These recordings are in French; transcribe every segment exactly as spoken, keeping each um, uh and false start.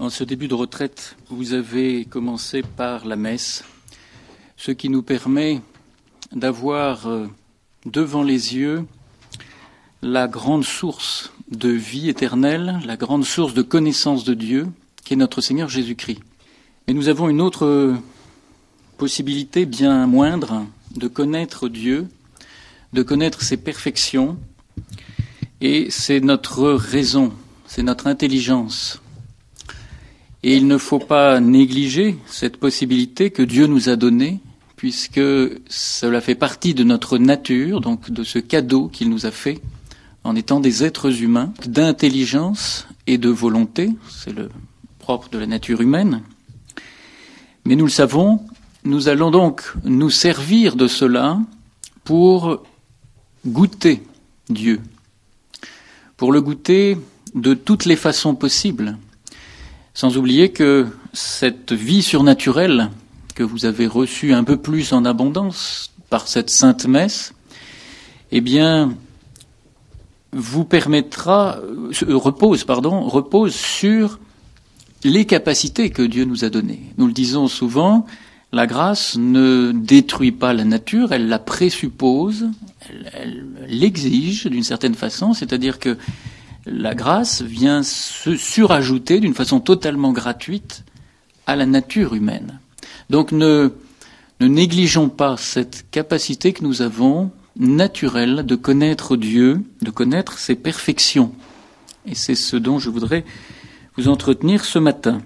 En ce début de retraite, vous avez commencé par la messe, ce qui nous permet d'avoir devant les yeux la grande source de vie éternelle, la grande source de connaissance de Dieu, qui est notre Seigneur Jésus-Christ. Et nous avons une autre possibilité bien moindre de connaître Dieu, de connaître ses perfections, et c'est notre raison, c'est notre intelligence. Et il ne faut pas négliger cette possibilité que Dieu nous a donnée, puisque cela fait partie de notre nature, donc de ce cadeau qu'il nous a fait, en étant des êtres humains, d'intelligence et de volonté, c'est le propre de la nature humaine. Mais nous le savons, nous allons donc nous servir de cela pour goûter Dieu, pour le goûter de toutes les façons possibles. Sans oublier que cette vie surnaturelle que vous avez reçue un peu plus en abondance par cette sainte messe, eh bien, vous permettra, repose, pardon, repose sur les capacités que Dieu nous a données. Nous le disons souvent, la grâce ne détruit pas la nature, elle la présuppose, elle, elle l'exige d'une certaine façon, c'est-à-dire que la grâce vient se surajouter d'une façon totalement gratuite à la nature humaine. Donc ne, ne négligeons pas cette capacité que nous avons naturelle de connaître Dieu, de connaître ses perfections. Et c'est ce dont je voudrais vous entretenir ce matin.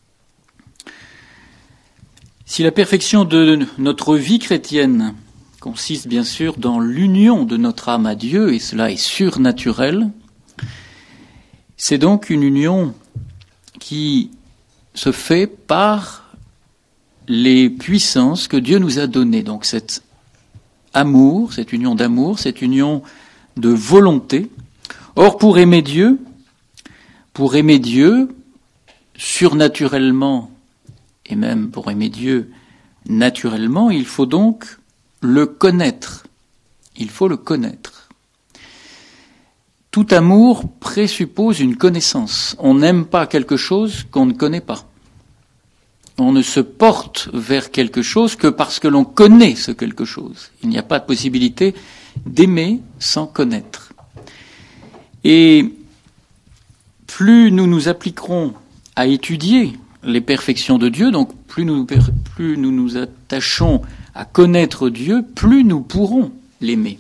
Si la perfection de notre vie chrétienne consiste bien sûr dans l'union de notre âme à Dieu, et cela est surnaturel, c'est donc une union qui se fait par les puissances que Dieu nous a données. Donc cet amour, cette union d'amour, cette union de volonté. Or, pour aimer Dieu, pour aimer Dieu surnaturellement, et même pour aimer Dieu naturellement, il faut donc le connaître. Il faut le connaître. Tout amour présuppose une connaissance. On n'aime pas quelque chose qu'on ne connaît pas. On ne se porte vers quelque chose que parce que l'on connaît ce quelque chose. Il n'y a pas de possibilité d'aimer sans connaître. Et plus nous nous appliquerons à étudier les perfections de Dieu, donc plus nous, plus nous nous attachons à connaître Dieu, plus nous pourrons l'aimer.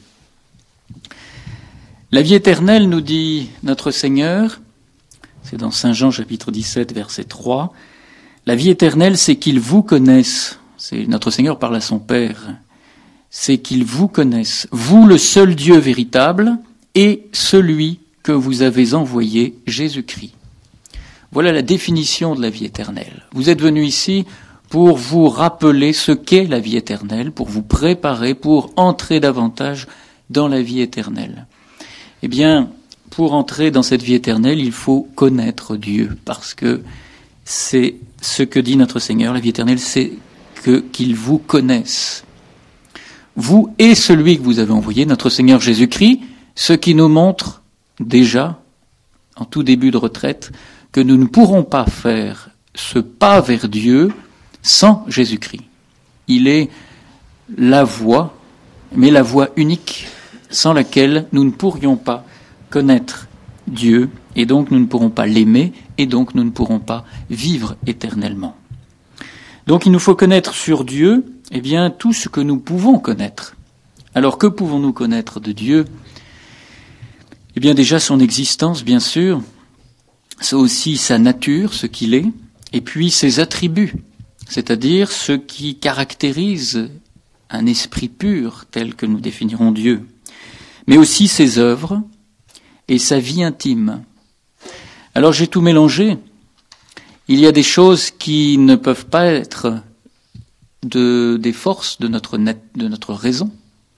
La vie éternelle, nous dit notre Seigneur, c'est dans Saint Jean chapitre dix-sept, verset trois, la vie éternelle, c'est qu'ils vous connaissent, c'est notre Seigneur parle à son Père, c'est qu'ils vous connaissent, vous le seul Dieu véritable, et celui que vous avez envoyé, Jésus-Christ. Voilà la définition de la vie éternelle. Vous êtes venus ici pour vous rappeler ce qu'est la vie éternelle, pour vous préparer, pour entrer davantage dans la vie éternelle. Eh bien, pour entrer dans cette vie éternelle, il faut connaître Dieu, parce que c'est ce que dit notre Seigneur, la vie éternelle, c'est que qu'il vous connaisse. Vous et celui que vous avez envoyé, notre Seigneur Jésus-Christ, ce qui nous montre déjà, en tout début de retraite, que nous ne pourrons pas faire ce pas vers Dieu sans Jésus-Christ. Il est la voie, mais la voie unique, sans laquelle nous ne pourrions pas connaître Dieu, et donc nous ne pourrons pas l'aimer, et donc nous ne pourrons pas vivre éternellement. Donc il nous faut connaître sur Dieu, eh bien, tout ce que nous pouvons connaître. Alors que pouvons-nous connaître de Dieu ? Eh bien déjà son existence, bien sûr, c'est aussi sa nature, ce qu'il est, et puis ses attributs, c'est-à-dire ce qui caractérise un esprit pur tel que nous définirons Dieu, mais aussi ses œuvres et sa vie intime. Alors j'ai tout mélangé. Il y a des choses qui ne peuvent pas être de, des forces de notre, de notre raison.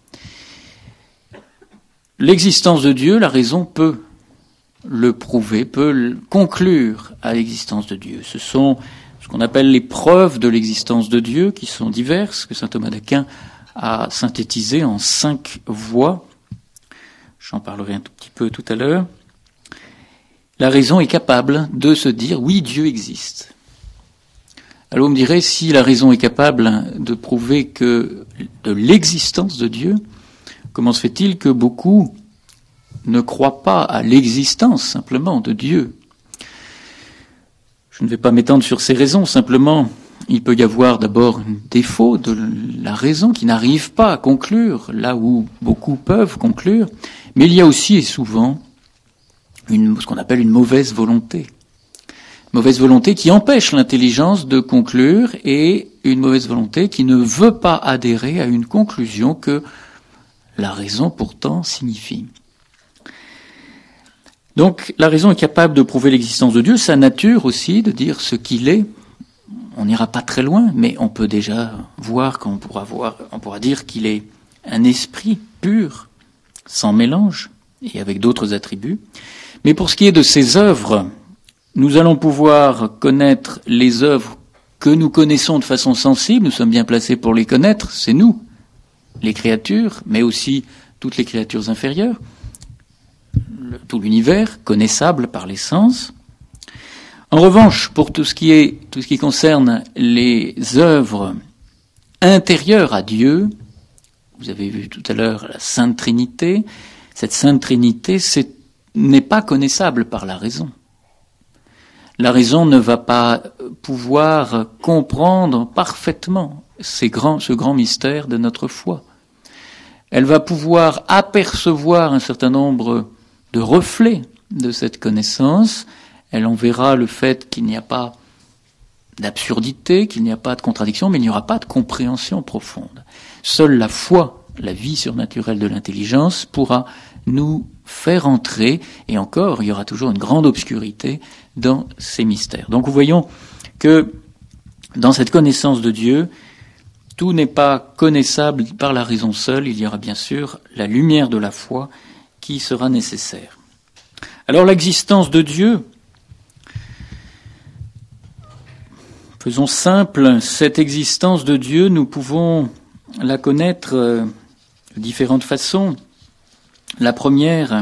L'existence de Dieu, la raison peut le prouver, peut le conclure à l'existence de Dieu. Ce sont ce qu'on appelle les preuves de l'existence de Dieu, qui sont diverses, que saint Thomas d'Aquin a synthétisées en cinq voies. J'en parlerai un tout petit peu tout à l'heure. la raison est capable de se dire « oui, Dieu existe ». Alors vous me direz, si la raison est capable de prouver que de l'existence de Dieu, comment se fait-il que beaucoup ne croient pas à l'existence simplement de Dieu? Je ne vais pas m'étendre sur ces raisons, simplement il peut y avoir d'abord un défaut de la raison qui n'arrive pas à conclure là où beaucoup peuvent conclure, mais il y a aussi et souvent une, ce qu'on appelle une mauvaise volonté. Mauvaise volonté qui empêche l'intelligence de conclure et une mauvaise volonté qui ne veut pas adhérer à une conclusion que la raison pourtant signifie. Donc la raison est capable de prouver l'existence de Dieu, sa nature aussi, de dire ce qu'il est. On n'ira pas très loin, mais on peut déjà voir qu'on pourra voir, on pourra dire qu'il est un esprit pur, sans mélange et avec d'autres attributs. Mais pour ce qui est de ses œuvres, nous allons pouvoir connaître les œuvres que nous connaissons de façon sensible, nous sommes bien placés pour les connaître, c'est nous, les créatures, mais aussi toutes les créatures inférieures, le, tout l'univers connaissable par les sens. En revanche, pour tout ce qui est, tout ce qui concerne les œuvres intérieures à Dieu, vous avez vu tout à l'heure la Sainte Trinité, cette Sainte Trinité c'est, n'est pas connaissable par la raison. La raison ne va pas pouvoir comprendre parfaitement ces grands, ce grand mystère de notre foi. Elle va pouvoir apercevoir un certain nombre de reflets de cette connaissance. Elle en verra le fait qu'il n'y a pas d'absurdité, qu'il n'y a pas de contradiction, mais il n'y aura pas de compréhension profonde. Seule la foi, la vie surnaturelle de l'intelligence, pourra nous faire entrer, et encore, il y aura toujours une grande obscurité dans ces mystères. Donc nous voyons que dans cette connaissance de Dieu, tout n'est pas connaissable par la raison seule, il y aura bien sûr la lumière de la foi qui sera nécessaire. Alors l'existence de Dieu, faisons simple, cette existence de Dieu, nous pouvons la connaître de différentes façons. La première,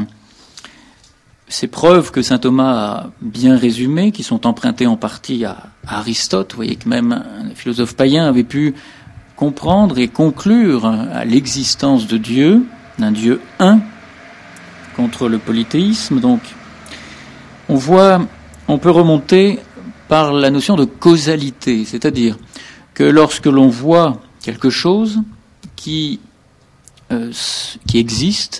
ces preuves que saint Thomas a bien résumées, qui sont empruntées en partie à Aristote. Vous voyez que même un philosophe païen avait pu comprendre et conclure à l'existence de Dieu, d'un Dieu un, contre le polythéisme. Donc, on voit, on peut remonter par la notion de causalité, c'est-à-dire que lorsque l'on voit quelque chose qui, euh, qui existe,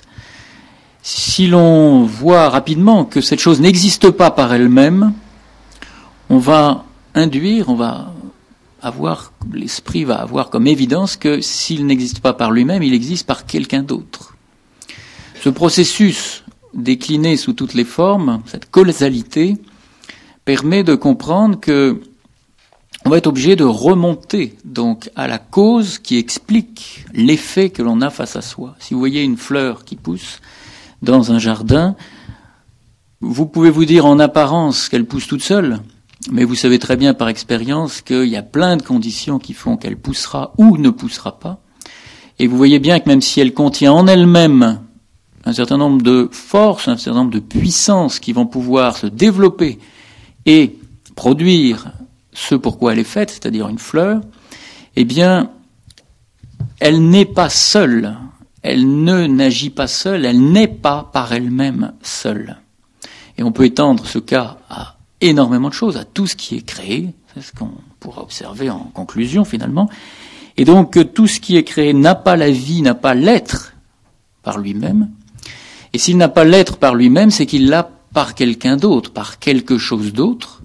si l'on voit rapidement que cette chose n'existe pas par elle-même, on va induire, on va avoir, l'esprit va avoir comme évidence que s'il n'existe pas par lui-même, il existe par quelqu'un d'autre. Ce processus décliné sous toutes les formes, cette causalité, permet de comprendre que on va être obligé de remonter donc à la cause qui explique l'effet que l'on a face à soi. Si vous voyez une fleur qui pousse dans un jardin, vous pouvez vous dire en apparence qu'elle pousse toute seule, mais vous savez très bien par expérience qu'il y a plein de conditions qui font qu'elle poussera ou ne poussera pas. Et vous voyez bien que même si elle contient en elle-même un certain nombre de forces, un certain nombre de puissances qui vont pouvoir se développer et produire ce pourquoi elle est faite, c'est-à-dire une fleur, eh bien, elle n'est pas seule. Elle ne n'agit pas seule, elle n'est pas par elle-même seule. Et on peut étendre ce cas à énormément de choses, à tout ce qui est créé, c'est ce qu'on pourra observer en conclusion finalement. Et donc tout ce qui est créé n'a pas la vie, n'a pas l'être par lui-même. Et s'il n'a pas l'être par lui-même, c'est qu'il l'a par quelqu'un d'autre, par quelque chose d'autre.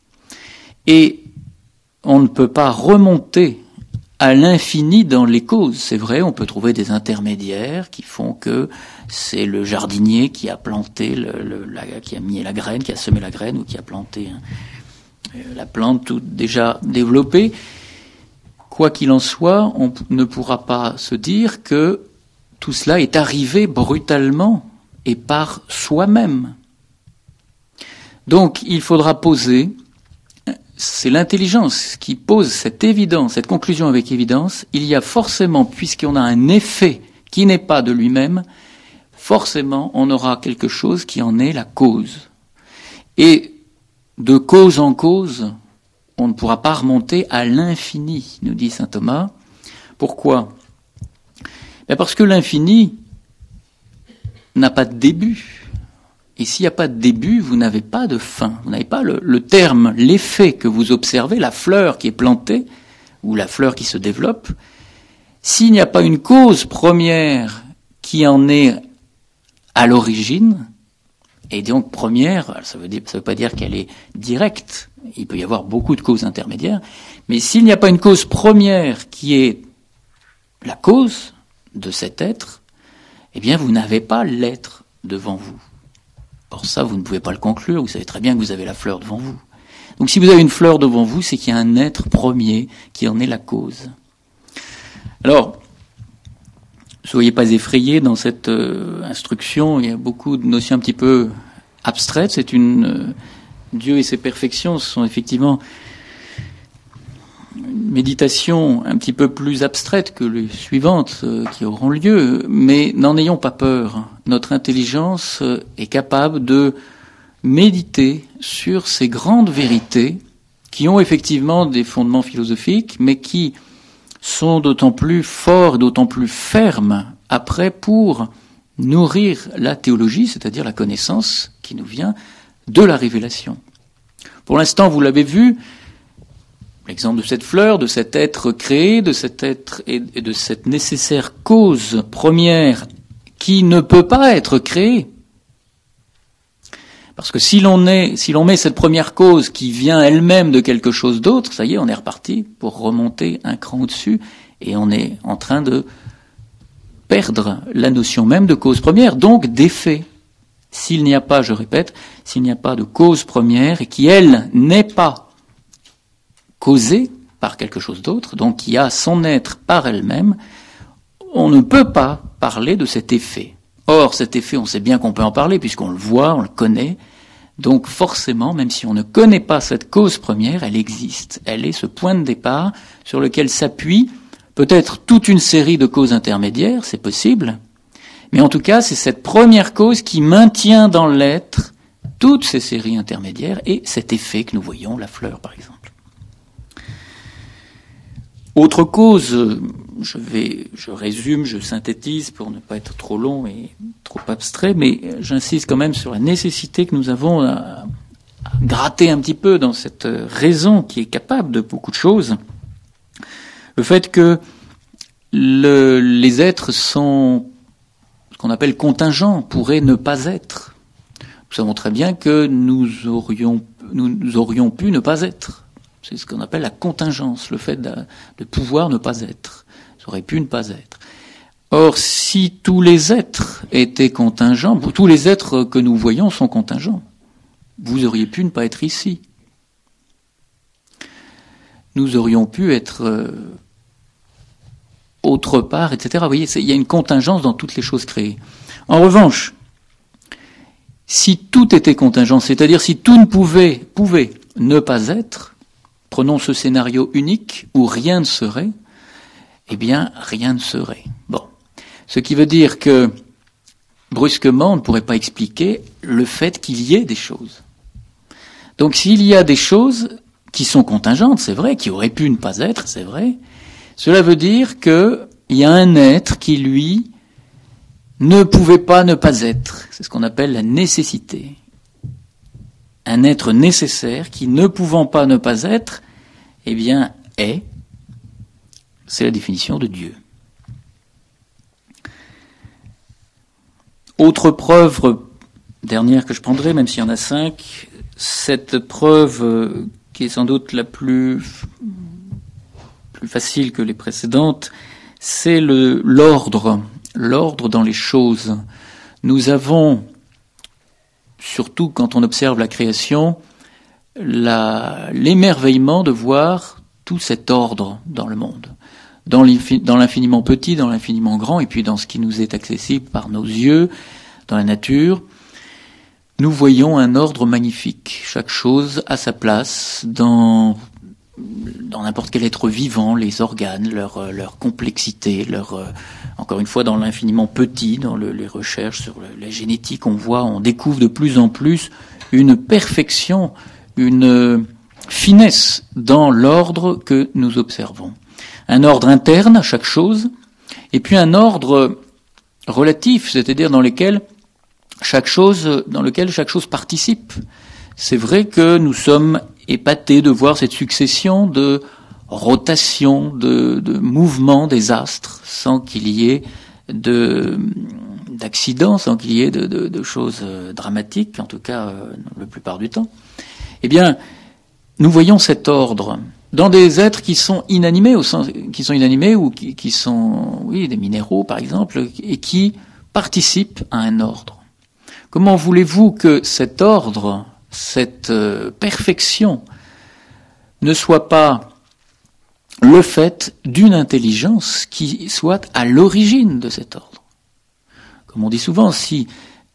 Et on ne peut pas remonter à l'infini dans les causes. C'est vrai, on peut trouver des intermédiaires qui font que c'est le jardinier qui a planté, le, le, la, qui a mis la graine, qui a semé la graine ou qui a planté hein, la plante toute déjà développée. Quoi qu'il en soit, on ne pourra pas se dire que tout cela est arrivé brutalement et par soi-même. Donc, il faudra poser. C'est l'intelligence qui pose cette évidence, cette conclusion avec évidence. Il y a forcément, puisqu'on a un effet qui n'est pas de lui-même, forcément on aura quelque chose qui en est la cause. Et de cause en cause, on ne pourra pas remonter à l'infini, nous dit saint Thomas. Pourquoi ? Ben parce que l'infini n'a pas de début. Et s'il n'y a pas de début, vous n'avez pas de fin. Vous n'avez pas le, le terme, l'effet que vous observez, la fleur qui est plantée, ou la fleur qui se développe. S'il n'y a pas une cause première qui en est à l'origine, et donc première, ça veut dire, ça veut pas dire qu'elle est directe. Il peut y avoir beaucoup de causes intermédiaires. Mais s'il n'y a pas une cause première qui est la cause de cet être, eh bien, vous n'avez pas l'être devant vous. Or ça, vous ne pouvez pas le conclure. Vous savez très bien que vous avez la fleur devant vous. Donc si vous avez une fleur devant vous, c'est qu'il y a un être premier qui en est la cause. Alors, ne soyez pas effrayés dans cette euh, instruction. Il y a beaucoup de notions un petit peu abstraites. C'est une euh, Dieu et ses perfections, ce sont effectivement une méditation un petit peu plus abstraite que les suivantes euh, qui auront lieu. Mais n'en ayons pas peur. Notre intelligence euh, est capable de méditer sur ces grandes vérités qui ont effectivement des fondements philosophiques, mais qui sont d'autant plus forts, d'autant plus fermes après pour nourrir la théologie, c'est-à-dire la connaissance qui nous vient de la révélation. Pour l'instant, vous l'avez vu, l'exemple de cette fleur, de cet être créé, de cet être et de cette nécessaire cause première qui ne peut pas être créée. Parce que si l'on est, si l'on met cette première cause qui vient elle-même de quelque chose d'autre, ça y est, on est reparti pour remonter un cran au-dessus et on est en train de perdre la notion même de cause première, donc d'effet. S'il n'y a pas, je répète, s'il n'y a pas de cause première et qui, elle, n'est pas causée par quelque chose d'autre, donc qui a son être par elle-même, on ne peut pas parler de cet effet. Or, cet effet, on sait bien qu'on peut en parler puisqu'on le voit, on le connaît. Donc forcément, même si on ne connaît pas cette cause première, elle existe. Elle est ce point de départ sur lequel s'appuie peut-être toute une série de causes intermédiaires, c'est possible. Mais en tout cas, c'est cette première cause qui maintient dans l'être toutes ces séries intermédiaires et cet effet que nous voyons, la fleur par exemple. Autre cause, je vais, je résume, je synthétise pour ne pas être trop long et trop abstrait, mais j'insiste quand même sur la nécessité que nous avons à, à gratter un petit peu dans cette raison qui est capable de beaucoup de choses. Le fait que le, les êtres sont ce qu'on appelle contingents, pourraient ne pas être. Nous savons très bien que nous aurions, nous aurions pu ne pas être. C'est ce qu'on appelle la contingence, le fait de, de pouvoir ne pas être. Ça aurait pu ne pas être. Or, si tous les êtres étaient contingents, tous les êtres que nous voyons sont contingents, vous auriez pu ne pas être ici. Nous aurions pu être euh, autre part, et cetera. Vous voyez, il y a une contingence dans toutes les choses créées. En revanche, si tout était contingent, c'est-à-dire si tout ne pouvait, pouvait ne pas être, prenons ce scénario unique où rien ne serait, eh bien, rien ne serait. Bon. Ce qui veut dire que, brusquement, on ne pourrait pas expliquer le fait qu'il y ait des choses. Donc, s'il y a des choses qui sont contingentes, c'est vrai, qui auraient pu ne pas être, c'est vrai, cela veut dire qu'il y a un être qui, lui, ne pouvait pas ne pas être. C'est ce qu'on appelle la nécessité. Un être nécessaire qui, ne pouvant pas ne pas être, eh bien, est. C'est la définition de Dieu. Autre preuve, dernière que je prendrai, même s'il y en a cinq, cette preuve qui est sans doute la plus, plus facile que les précédentes, c'est le, l'ordre, l'ordre dans les choses. Nous avons, surtout quand on observe la création, la, l'émerveillement de voir tout cet ordre dans le monde. Dans, dans l'infiniment petit, dans l'infiniment grand, et puis dans ce qui nous est accessible par nos yeux, dans la nature, nous voyons un ordre magnifique. Chaque chose à sa place, dans, dans n'importe quel être vivant, les organes, leur, leur complexité, leur, encore une fois, dans l'infiniment petit, dans le, les recherches sur le, la génétique, on voit, on découvre de plus en plus une perfection, une finesse dans l'ordre que nous observons. Un ordre interne à chaque chose, et puis un ordre relatif, c'est-à-dire dans lequel chaque chose, dans lequel chaque chose participe. C'est vrai que nous sommes épatés de voir cette succession de rotations, de, de mouvements des astres, sans qu'il y ait de d'accidents, sans qu'il y ait de, de, de choses dramatiques, en tout cas euh, la plupart du temps. Eh bien, nous voyons cet ordre dans des êtres qui sont inanimés, au sens, qui sont inanimés ou qui, qui sont, oui, des minéraux par exemple, et qui participent à un ordre. Comment voulez-vous que cet ordre, cette euh, perfection, ne soit pas le fait d'une intelligence qui soit à l'origine de cet ordre? Comme on dit souvent, si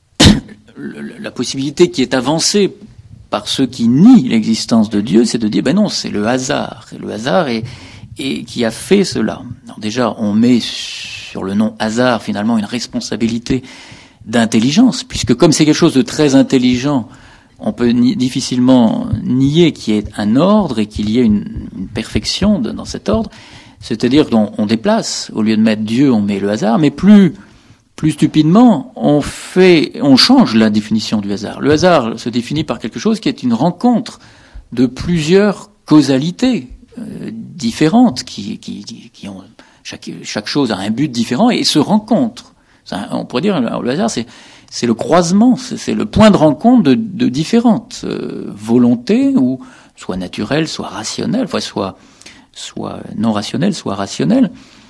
la possibilité qui est avancée par ceux qui nient l'existence de Dieu, c'est de dire, ben non, c'est le hasard. C'est le hasard et, et qui a fait cela. Alors déjà, on met sur le nom hasard, finalement, une responsabilité d'intelligence, puisque comme c'est quelque chose de très intelligent, on peut ni- difficilement nier qu'il y ait un ordre et qu'il y ait une, une perfection de, dans cet ordre. C'est-à-dire qu'on on déplace, au lieu de mettre Dieu, on met le hasard, mais plus Plus stupidement, on fait, on change la définition du hasard. Le hasard se définit par quelque chose qui est une rencontre de plusieurs causalités euh, différentes, qui, qui, qui ont chaque, chaque chose a un but différent et se rencontre. Ça, on pourrait dire le hasard, c'est, c'est le croisement, c'est, c'est le point de rencontre de, de différentes euh, volontés, ou soit naturelles, soit rationnelles, soit, soit, soit non rationnelles, soit rationnelles.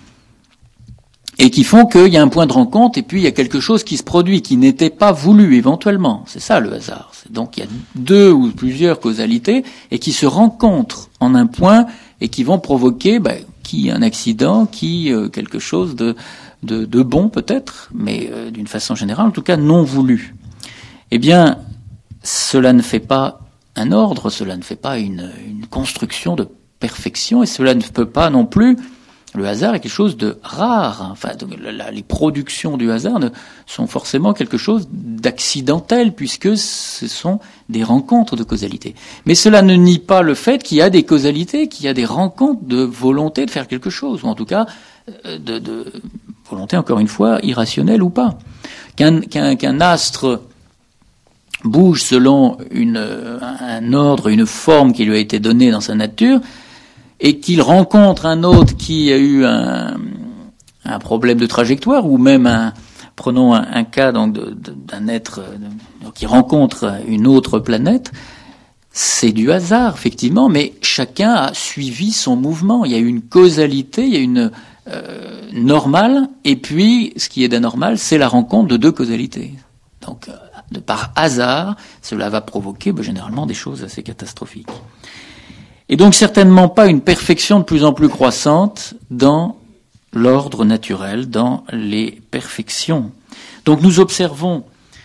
Et qui font qu'il y a un point de rencontre et puis il y a quelque chose qui se produit, qui n'était pas voulu éventuellement. C'est ça le hasard. C'est donc il y a deux ou plusieurs causalités et qui se rencontrent en un point et qui vont provoquer ben, qui un accident, qui euh, quelque chose de, de, de bon peut-être, mais euh, d'une façon générale, en tout cas non voulu. Eh bien, cela ne fait pas un ordre, cela ne fait pas une, une construction de perfection et cela ne peut pas non plus. Le hasard est quelque chose de rare. Enfin, les productions du hasard ne, sont forcément quelque chose d'accidentel, puisque ce sont des rencontres de causalité. Mais cela ne nie pas le fait qu'il y a des causalités, qu'il y a des rencontres de volonté de faire quelque chose, ou en tout cas de, de volonté, encore une fois, irrationnelle ou pas. Qu'un, qu'un, qu'un astre bouge selon une, un ordre, une forme qui lui a été donnée dans sa nature, et qu'il rencontre un autre qui a eu un, un problème de trajectoire, ou même un, prenons un, un cas donc de, de, d'un être de, qui rencontre une autre planète, c'est du hasard effectivement, mais chacun a suivi son mouvement. Il y a une causalité, il y a une euh, normale, et puis ce qui est d'anormal, c'est la rencontre de deux causalités. Donc, de par hasard, cela va provoquer ben, généralement des choses assez catastrophiques. Et donc certainement pas une perfection de plus en plus croissante dans l'ordre naturel, dans les perfections. Donc nous observons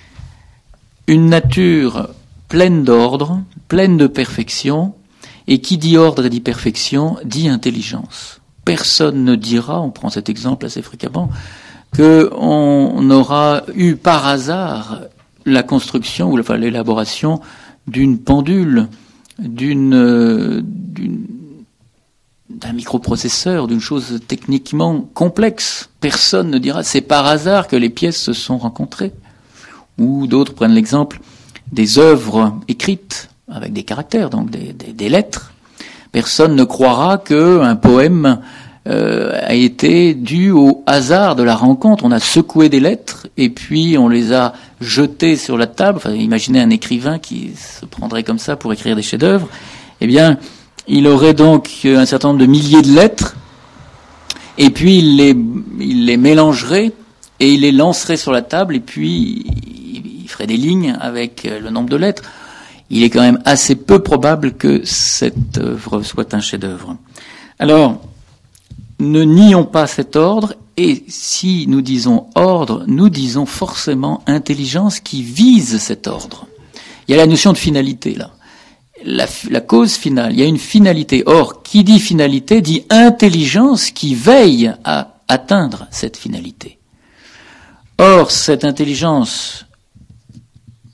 une nature pleine d'ordre, pleine de perfection, et qui dit ordre et dit perfection, dit intelligence. Personne ne dira, on prend cet exemple assez fréquemment, qu'on aura eu par hasard la construction ou enfin, l'élaboration d'une pendule, D'une, euh, d'une, d'un microprocesseur, d'une chose techniquement complexe. Personne ne dira c'est par hasard que les pièces se sont rencontrées. Ou d'autres prennent l'exemple des œuvres écrites avec des caractères, donc des, des, des lettres. Personne ne croira qu'un poème euh, a été dû au hasard de la rencontre. On a secoué des lettres et puis on les a jetées sur la table. Enfin, imaginez un écrivain qui se prendrait comme ça pour écrire des chefs-d'œuvre. Eh bien, il aurait donc un certain nombre de milliers de lettres et puis il les, il les mélangerait et il les lancerait sur la table et puis il ferait des lignes avec le nombre de lettres. Il est quand même assez peu probable que cette œuvre soit un chef-d'œuvre. Alors, ne nions pas cet ordre, et si nous disons ordre, nous disons forcément intelligence qui vise cet ordre. Il y a la notion de finalité, là. La, la cause finale, il y a une finalité. Or, qui dit finalité dit intelligence qui veille à atteindre cette finalité. Or, cette intelligence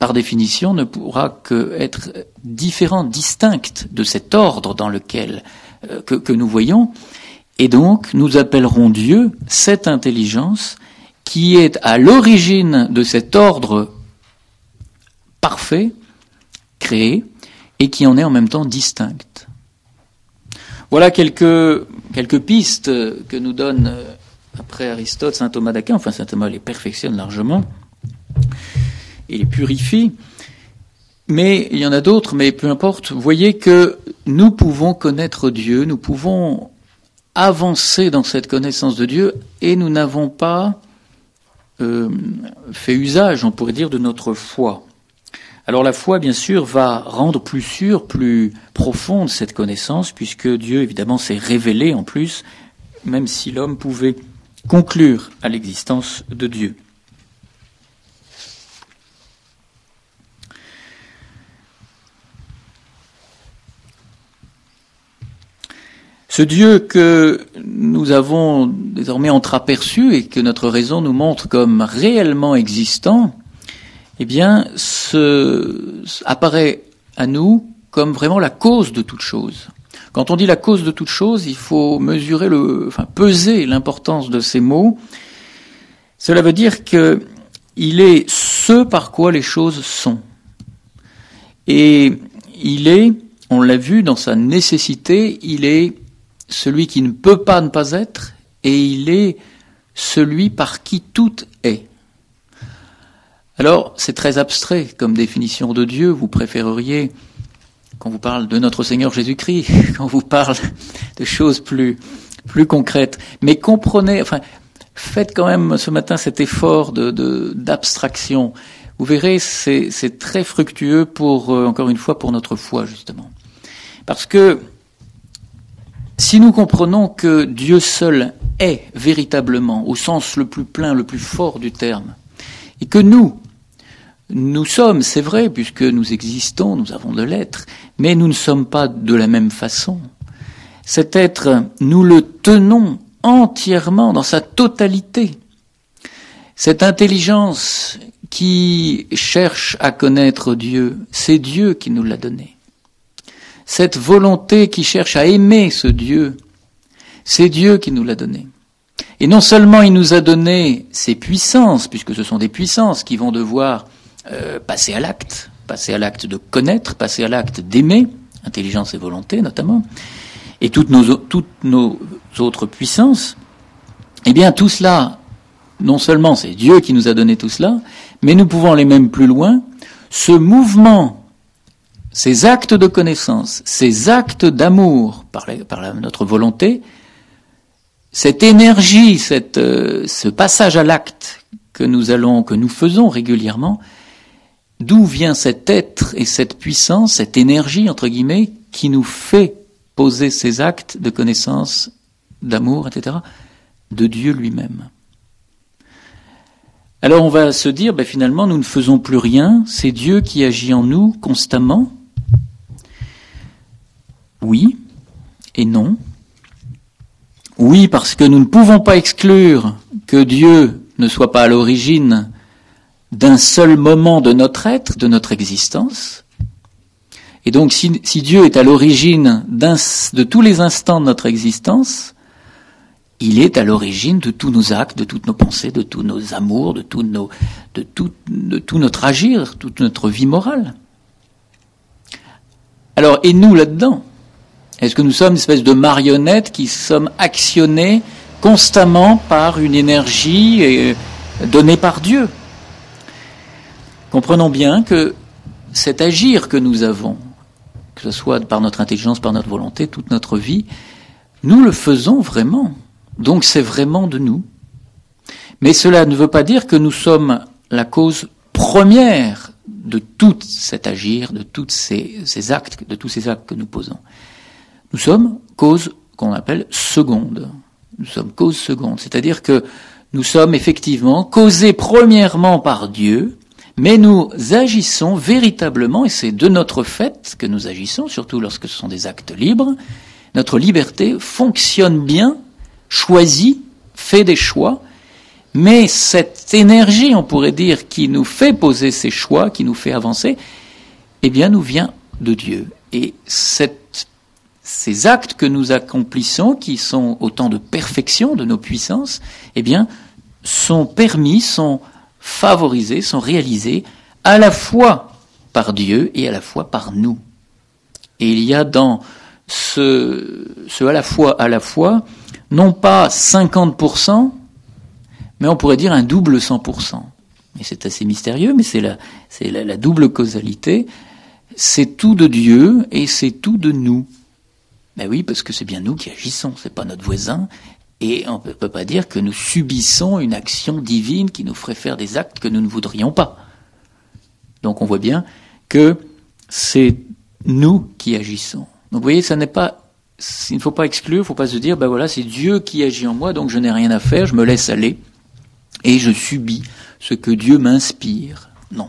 par définition, ne pourra que être différente, distincte de cet ordre dans lequel euh, que, que nous voyons. Et donc, nous appellerons Dieu cette intelligence qui est à l'origine de cet ordre parfait, créé, et qui en est en même temps distincte. Voilà quelques, quelques pistes que nous donne, après Aristote, saint Thomas d'Aquin. Enfin, saint Thomas les perfectionne largement et les purifie. Mais il y en a d'autres, mais peu importe. Vous voyez que nous pouvons connaître Dieu, nous pouvons avancer dans cette connaissance de Dieu, et nous n'avons pas euh, fait usage, on pourrait dire, de notre foi. Alors la foi, bien sûr, va rendre plus sûre, plus profonde cette connaissance, puisque Dieu, évidemment, s'est révélé en plus, même si l'homme pouvait conclure à l'existence de Dieu. Ce Dieu que nous avons désormais entreaperçu et que notre raison nous montre comme réellement existant, eh bien, ce, apparaît à nous comme vraiment la cause de toute chose. Quand on dit la cause de toute chose, il faut mesurer le, enfin, peser l'importance de ces mots. Cela veut dire que il est ce par quoi les choses sont. Et il est, on l'a vu dans sa nécessité, il est celui qui ne peut pas ne pas être, et il est celui par qui tout est. Alors, c'est très abstrait comme définition de Dieu. Vous préféreriez qu'on vous parle de notre Seigneur Jésus-Christ, qu'on vous parle de choses plus, plus concrètes. Mais comprenez, enfin, faites quand même ce matin cet effort de, de, d'abstraction. Vous verrez, c'est, c'est très fructueux pour, euh, encore une fois, pour notre foi, justement. Parce que, si nous comprenons que Dieu seul est véritablement, au sens le plus plein, le plus fort du terme, et que nous, nous sommes, c'est vrai, puisque nous existons, nous avons de l'être, mais nous ne sommes pas de la même façon. Cet être, nous le tenons entièrement dans sa totalité. Cette intelligence qui cherche à connaître Dieu, c'est Dieu qui nous l'a donnée. Cette volonté qui cherche à aimer ce Dieu, c'est Dieu qui nous l'a donnée. Et non seulement il nous a donné ses puissances, puisque ce sont des puissances qui vont devoir euh, passer à l'acte, passer à l'acte de connaître, passer à l'acte d'aimer, intelligence et volonté notamment, et toutes nos, toutes nos autres puissances, eh bien tout cela, non seulement c'est Dieu qui nous a donné tout cela, mais nous pouvons aller même plus loin. Ce mouvement, ces actes de connaissance, ces actes d'amour par, la, par la, notre volonté, cette énergie, cette, euh, ce passage à l'acte que nous allons, que nous faisons régulièrement, d'où vient cet être et cette puissance, cette énergie entre guillemets, qui nous fait poser ces actes de connaissance, d'amour, et cetera, de Dieu lui-même. Alors on va se dire, ben finalement, nous ne faisons plus rien, c'est Dieu qui agit en nous constamment. Oui et non. Oui, parce que nous ne pouvons pas exclure que Dieu ne soit pas à l'origine d'un seul moment de notre être, de notre existence. Et donc, si, si Dieu est à l'origine d'un, de tous les instants de notre existence, il est à l'origine de tous nos actes, de toutes nos pensées, de tous nos amours, de tout, nos, de tout, de tout notre agir, toute notre vie morale. Alors, et nous là-dedans? Est-ce que nous sommes une espèce de marionnettes qui sommes actionnés constamment par une énergie donnée par Dieu? Comprenons bien que cet agir que nous avons, que ce soit par notre intelligence, par notre volonté, toute notre vie, nous le faisons vraiment. Donc c'est vraiment de nous. Mais cela ne veut pas dire que nous sommes la cause première de tout cet agir, de tous ces, ces actes, de tous ces actes que nous posons. Nous sommes cause qu'on appelle seconde. Nous sommes cause seconde, c'est-à-dire que nous sommes effectivement causés premièrement par Dieu, mais nous agissons véritablement, et c'est de notre fait que nous agissons, surtout lorsque ce sont des actes libres. Notre liberté fonctionne bien, choisit, fait des choix, Mais cette énergie, on pourrait dire, qui nous fait poser ces choix, qui nous fait avancer, eh bien, nous vient de Dieu. Et cette, ces actes que nous accomplissons, qui sont autant de perfection de nos puissances, eh bien, sont permis, sont favorisés, sont réalisés à la fois par Dieu et à la fois par nous. Et il y a dans ce, ce à la fois, à la fois, non pas cinquante pour cent, mais on pourrait dire un double cent pour cent. Et c'est assez mystérieux, mais c'est la, c'est la, la double causalité. C'est tout de Dieu et c'est tout de nous. Ben oui, parce que c'est bien nous qui agissons, c'est pas notre voisin. Et on ne peut pas dire que nous subissons une action divine qui nous ferait faire des actes que nous ne voudrions pas. Donc on voit bien que c'est nous qui agissons. Donc vous voyez, ça n'est pas, il ne faut pas exclure, il ne faut pas se dire, ben voilà, c'est Dieu qui agit en moi, donc je n'ai rien à faire, je me laisse aller et je subis ce que Dieu m'inspire. Non.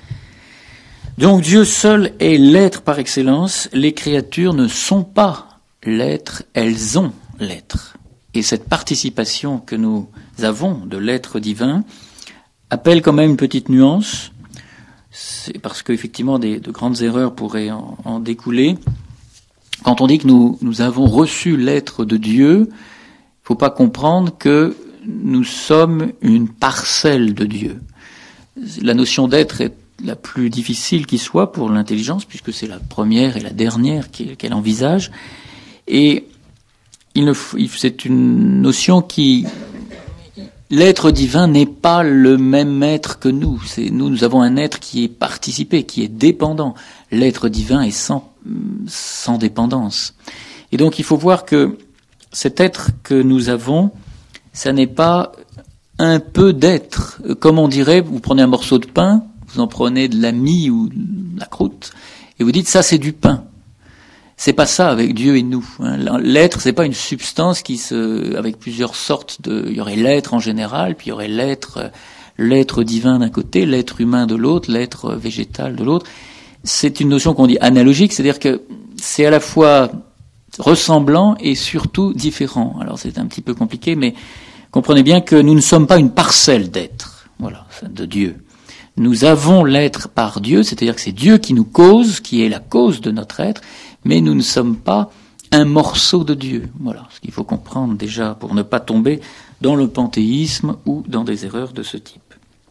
Donc Dieu seul est l'être par excellence, les créatures ne sont pas l'être, elles ont l'être. Et cette participation que nous avons de l'être divin appelle quand même une petite nuance, c'est parce qu'effectivement des, de grandes erreurs pourraient en, en découler. Quand on dit que nous, nous avons reçu l'être de Dieu, il ne faut pas comprendre que nous sommes une parcelle de Dieu. La notion d'être est la plus difficile qui soit pour l'intelligence, puisque c'est la première et la dernière qu'elle envisage. Et il ne, c'est une notion qui... L'être divin n'est pas le même être que nous. C'est, nous, nous avons un être qui est participé, qui est dépendant. L'être divin est sans, sans dépendance. Et donc il faut voir que cet être que nous avons, ça n'est pas un peu d'être. Comme on dirait, vous prenez un morceau de pain, vous en prenez de la mie ou de la croûte, et vous dites ça c'est du pain. C'est pas ça avec Dieu et nous. Hein. L'être, c'est pas une substance qui se, avec plusieurs sortes de, il y aurait l'être en général, puis il y aurait l'être, l'être divin d'un côté, l'être humain de l'autre, l'être végétal de l'autre. C'est une notion qu'on dit analogique, c'est-à-dire que c'est à la fois ressemblant et surtout différent. Alors c'est un petit peu compliqué, mais comprenez bien que nous ne sommes pas une parcelle d'être, voilà, de Dieu. Nous avons l'être par Dieu, c'est-à-dire que c'est Dieu qui nous cause, qui est la cause de notre être, mais nous ne sommes pas un morceau de Dieu. Voilà ce qu'il faut comprendre déjà pour ne pas tomber dans le panthéisme ou dans des erreurs de ce type.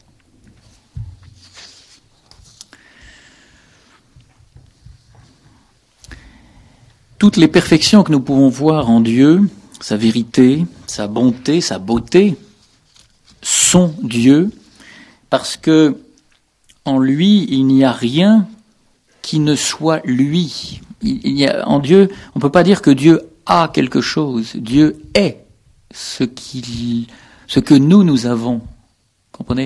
Toutes les perfections que nous pouvons voir en Dieu, sa vérité, sa bonté, sa beauté, sont Dieu, parce que en lui, il n'y a rien qui ne soit lui. Il y a, en Dieu, on ne peut pas dire que Dieu a quelque chose. Dieu est ce qu'il, ce que nous, nous avons. Comprenez ?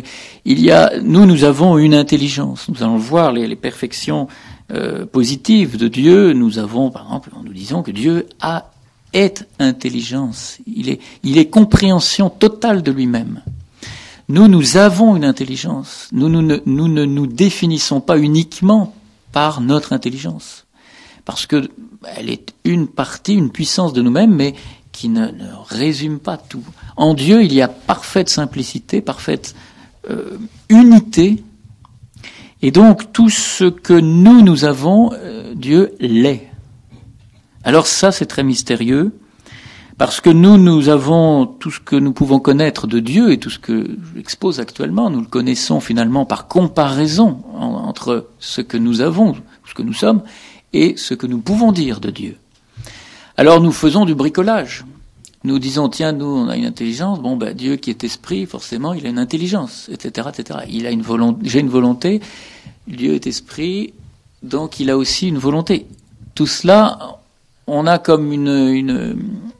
Il y a, nous, nous avons une intelligence. Nous allons voir les, les perfections euh, positives de Dieu. Nous avons, par exemple, nous disons que Dieu a, est intelligence. Il est, il est compréhension totale de lui-même. Nous, nous avons une intelligence. Nous, nous, ne, nous ne nous définissons pas uniquement par notre intelligence. Parce que elle est une partie, une puissance de nous-mêmes, mais qui ne, ne résume pas tout. En Dieu, il y a parfaite simplicité, parfaite euh, unité. Et donc, tout ce que nous, nous avons, euh, Dieu l'est. Alors ça, c'est très mystérieux. Parce que nous, nous avons tout ce que nous pouvons connaître de Dieu et tout ce que j'expose actuellement, nous le connaissons finalement par comparaison entre ce que nous avons, ce que nous sommes, et ce que nous pouvons dire de Dieu. Alors nous faisons du bricolage. Nous disons, tiens, nous, on a une intelligence, bon, ben, Dieu qui est esprit, forcément, il a une intelligence, et cetera, et cetera. Il a une volonté, j'ai une volonté, Dieu est esprit, donc il a aussi une volonté. Tout cela, on a comme une... une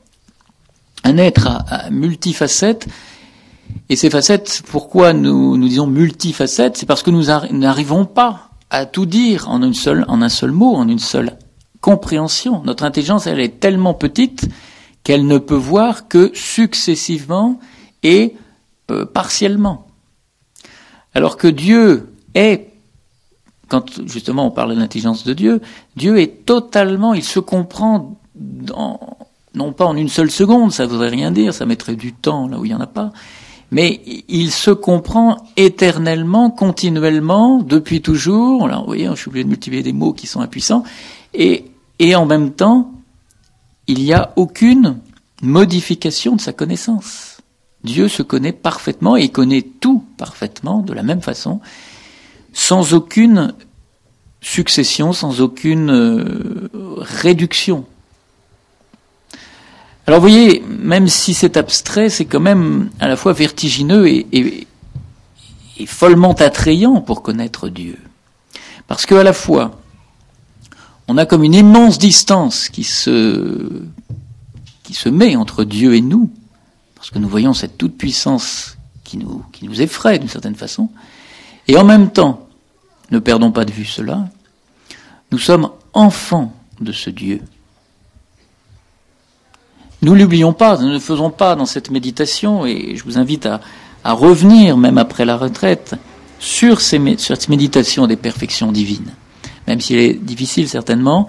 un être à, à multifacettes, et ces facettes, pourquoi nous, nous disons multifacettes, c'est parce que nous n'arrivons pas à tout dire en une seule, en un seul mot, en une seule compréhension. Notre intelligence, elle est tellement petite qu'elle ne peut voir que successivement et euh, partiellement. Alors que Dieu est, quand justement on parle de l'intelligence de Dieu, Dieu est totalement, il se comprend dans, non pas en une seule seconde, ça voudrait rien dire, ça mettrait du temps là où il n'y en a pas, mais il se comprend éternellement, continuellement, depuis toujours. Là, vous voyez, je suis obligé de multiplier des mots qui sont impuissants, et, et en même temps, il n'y a aucune modification de sa connaissance. Dieu se connaît parfaitement, et il connaît tout parfaitement, de la même façon, sans aucune succession, sans aucune euh, réduction. Alors vous voyez, même si c'est abstrait, c'est quand même à la fois vertigineux et, et, et follement attrayant pour connaître Dieu. Parce qu'à la fois, on a comme une immense distance qui se, qui se met entre Dieu et nous, parce que nous voyons cette toute-puissance qui nous, qui nous effraie d'une certaine façon, et en même temps, ne perdons pas de vue cela, nous sommes enfants de ce Dieu. Nous l'oublions pas, nous ne le faisons pas dans cette méditation, et je vous invite à, à revenir, même après la retraite, sur, ces, sur cette méditation des perfections divines, même si elle est difficile certainement,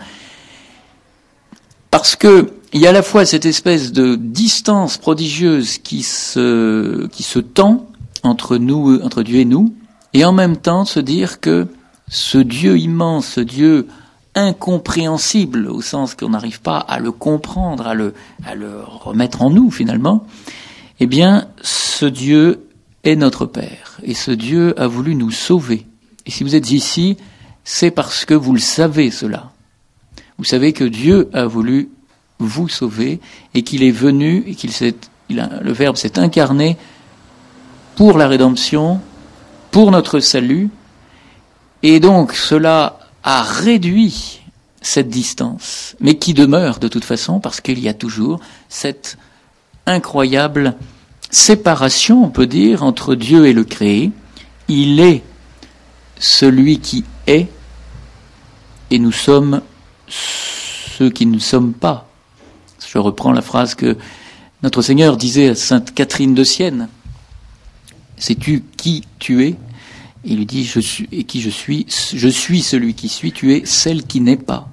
parce que il y a à la fois cette espèce de distance prodigieuse qui se, qui se tend entre nous, entre Dieu et nous, et en même temps se dire que ce Dieu immense, ce Dieu incompréhensible, au sens qu'on n'arrive pas à le comprendre, à le, à le remettre en nous finalement, eh bien, ce Dieu est notre Père, et ce Dieu a voulu nous sauver. Et si vous êtes ici, c'est parce que vous le savez cela. Vous savez que Dieu a voulu vous sauver, et qu'il est venu, et qu'il s'est, il a, le Verbe s'est incarné pour la rédemption, pour notre salut, et donc cela a réduit cette distance, mais qui demeure de toute façon, parce qu'il y a toujours cette incroyable séparation, on peut dire, entre Dieu et le créé. Il est celui qui est, et nous sommes ceux qui ne sommes pas. Je reprends la phrase que notre Seigneur disait à Sainte Catherine de Sienne. Sais-tu qui tu es ? Il lui dit, je suis, et qui je suis, je suis celui qui suis, tu es celle qui n'est pas.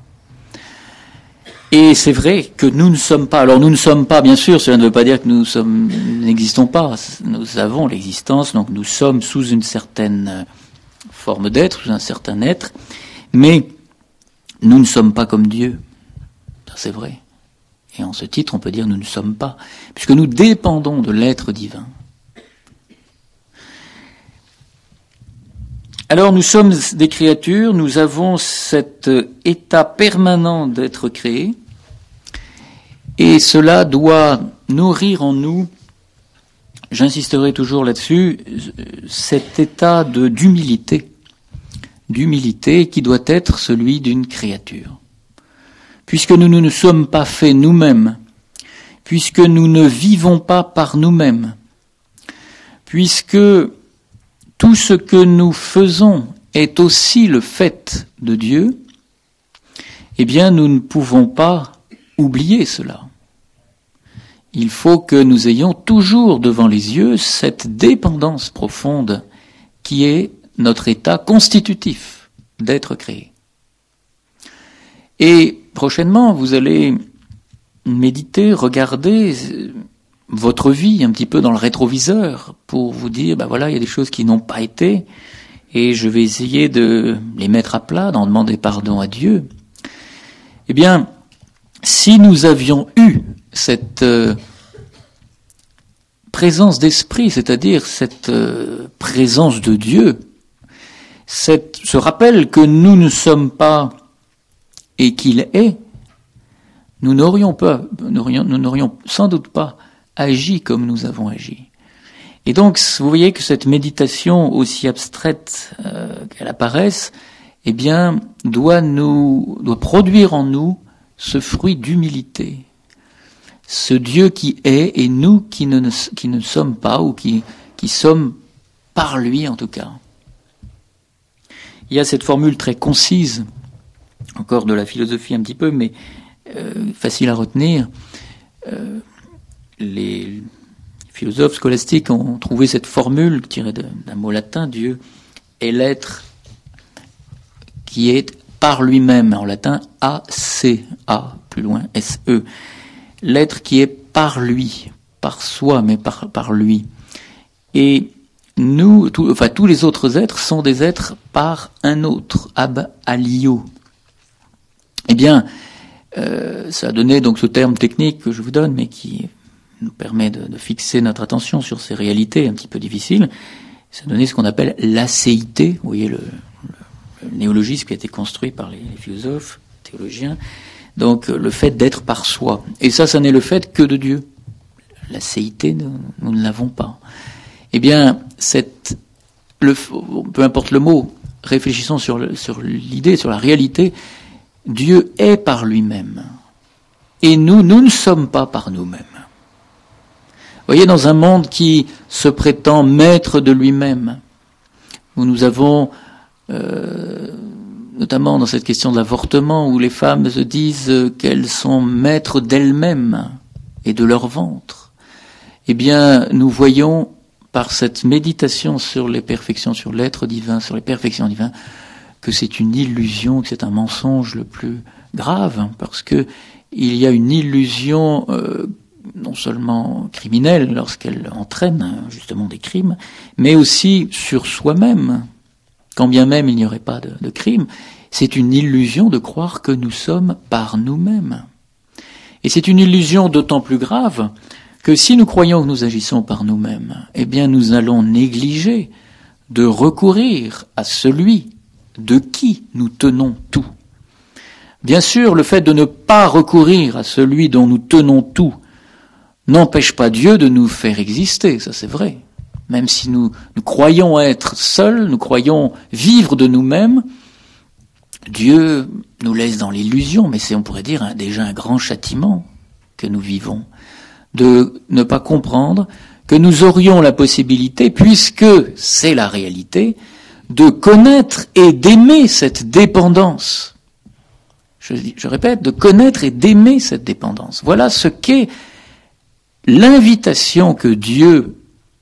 Et c'est vrai que nous ne sommes pas, alors nous ne sommes pas, bien sûr, cela ne veut pas dire que nous sommes, n'existons pas, nous avons l'existence, donc nous sommes sous une certaine forme d'être, sous un certain être, mais nous ne sommes pas comme Dieu. Ça c'est vrai. Et en ce titre, on peut dire nous ne sommes pas, puisque nous dépendons de l'être divin. Alors nous sommes des créatures, nous avons cet état permanent d'être créés, et cela doit nourrir en nous, j'insisterai toujours là-dessus, cet état de, d'humilité, d'humilité qui doit être celui d'une créature. Puisque nous ne nous sommes pas faits nous-mêmes, puisque nous ne vivons pas par nous-mêmes, puisque tout ce que nous faisons est aussi le fait de Dieu, eh bien nous ne pouvons pas oublier cela. Il faut que nous ayons toujours devant les yeux cette dépendance profonde qui est notre état constitutif d'être créé. Et prochainement, vous allez méditer, regarder votre vie un petit peu dans le rétroviseur pour vous dire, ben voilà, il y a des choses qui n'ont pas été et je vais essayer de les mettre à plat, d'en demander pardon à Dieu. Eh bien, si nous avions eu cette euh, présence d'esprit, c'est-à-dire cette euh, présence de Dieu, cette, ce rappel que nous ne sommes pas et qu'il est, nous n'aurions pas, nous n'aurions, nous n'aurions sans doute pas agi comme nous avons agi. Et donc, vous voyez que cette méditation, aussi abstraite euh, qu'elle apparaisse, eh bien, doit nous, doit produire en nous ce fruit d'humilité. Ce Dieu qui est et nous qui ne, qui ne sommes pas ou qui, qui sommes par lui en tout cas. Il y a cette formule très concise, encore de la philosophie un petit peu, mais euh, facile à retenir. Euh, les philosophes scolastiques ont trouvé cette formule tirée d'un mot latin, Dieu est l'être qui est par lui-même, en latin A C A, plus loin S E, l'être qui est par lui, par soi, mais par, par lui. Et nous, tout, enfin tous les autres êtres sont des êtres par un autre, ab alio. Eh bien, euh, ça a donné donc ce terme technique que je vous donne, mais qui nous permet de, de fixer notre attention sur ces réalités un petit peu difficiles. Ça a donné ce qu'on appelle l'acéité. Vous voyez le, le, le néologisme qui a été construit par les, les philosophes, théologiens. Donc le fait d'être par soi. Et ça, ça n'est le fait que de Dieu. L'acéité, nous, nous ne l'avons pas. Eh bien, cette, le, peu importe le mot, réfléchissons sur, le, sur l'idée, sur la réalité. Dieu est par lui-même. Et nous, nous ne sommes pas par nous-mêmes. Vous voyez, dans un monde qui se prétend maître de lui-même, où nous avons, euh, notamment dans cette question de l'avortement, où les femmes se disent qu'elles sont maîtres d'elles-mêmes et de leur ventre, eh bien, nous voyons par cette méditation sur les perfections, sur l'être divin, sur les perfections divines, que c'est une illusion, que c'est un mensonge le plus grave, hein, parce que il y a une illusion euh, non seulement criminelle lorsqu'elle entraîne justement des crimes, mais aussi sur soi-même. Quand bien même il n'y aurait pas de, de crime, c'est une illusion de croire que nous sommes par nous-mêmes. Et c'est une illusion d'autant plus grave que si nous croyons que nous agissons par nous-mêmes, eh bien nous allons négliger de recourir à celui de qui nous tenons tout. Bien sûr, le fait de ne pas recourir à celui dont nous tenons tout n'empêche pas Dieu de nous faire exister, ça c'est vrai. Même si nous, nous croyons être seuls, nous croyons vivre de nous-mêmes, Dieu nous laisse dans l'illusion, mais c'est, on pourrait dire, un, déjà un grand châtiment que nous vivons, de ne pas comprendre que nous aurions la possibilité, puisque c'est la réalité, de connaître et d'aimer cette dépendance. Je, je répète, de connaître et d'aimer cette dépendance. Voilà ce qu'est l'invitation que Dieu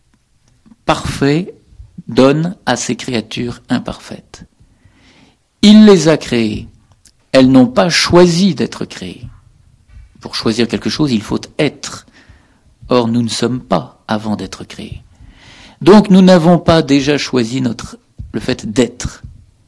parfait donne à ses créatures imparfaites. Il les a créées. Elles n'ont pas choisi d'être créées. Pour choisir quelque chose, il faut être. Or, nous ne sommes pas avant d'être créés. Donc, nous n'avons pas déjà choisi notre, le fait d'être.